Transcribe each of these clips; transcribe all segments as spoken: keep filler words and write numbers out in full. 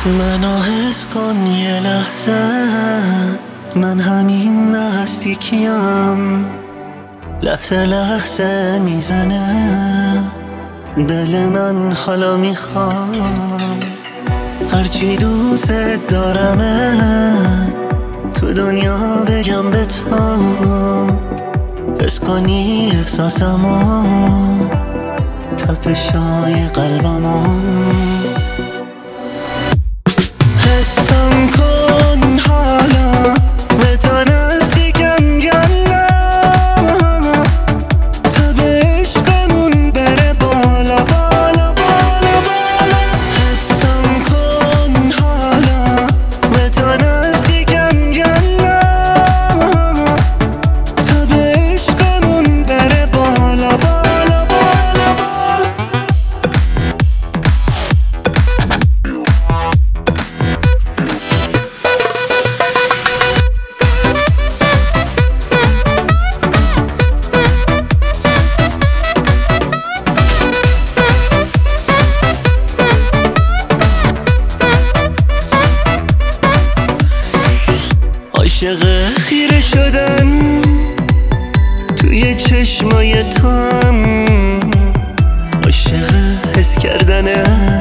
منو حس کن یه لحظه، من همین نزدیکیم. لحظه لحظه میزنه دل من، حالا میخوام هرچی دوست دارمه تو دنیا بگم به تو. حس کنی احساسمو، تپشای قلبمو. حسم کن حالا به تو نزدیکم، گلا تا به عشقمون بره بالا بالا بالا بالا. حسم کن حالا به تو نزدیکم، گلا تا به عشقمون بره بالا بالا بالا بالا. عاشق خیره شدن توی چشمای تو هم، عاشق حس کردنه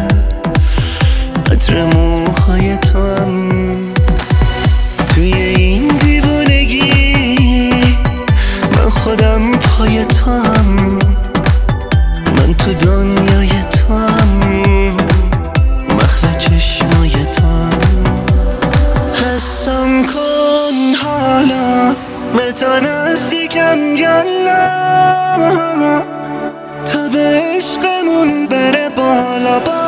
عطر موهای تو هم. توی این دیوانگی من خودم پای تو هم، من تو دنیای تو هم، محو چشمای تو هم. حسم کن حالا به تو نزدیکم، گلا تا به عشقمون بره بالا بالا.